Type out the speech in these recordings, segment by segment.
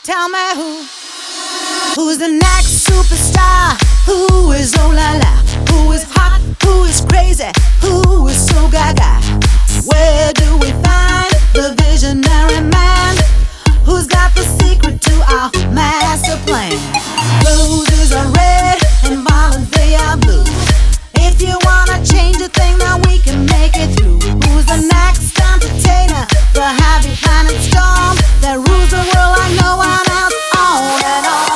Tell me who's the next superstar? Who is oh la la? Who is hot? Who is crazy? Who is so gaga? Where do we find the visionary man who's got the secret to our master plan? Roses are red and violets they are blue. If you wanna change a thing, now we can make it through. Who's the next entertainer? The happy planet storm that rules the world like no one else. On and on.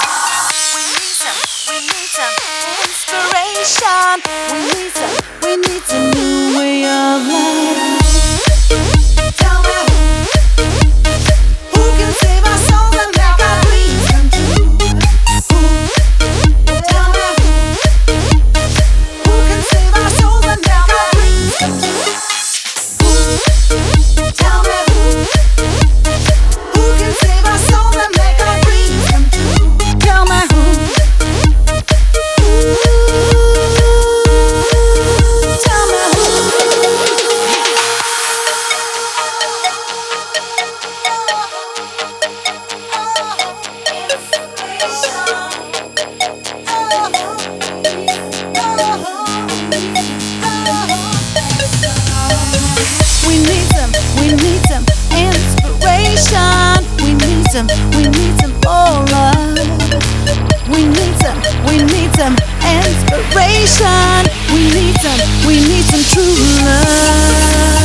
We need some inspiration. We need some new way of life. Tell me who can save our souls and make our dreams come true? Tell me who can save our souls and make our dreams come true? Tell me who can save our souls and make our dreams come true? Tell me who. Tell me who. We need some inspiration. We need some oh love. We need some inspiration. We need some true love.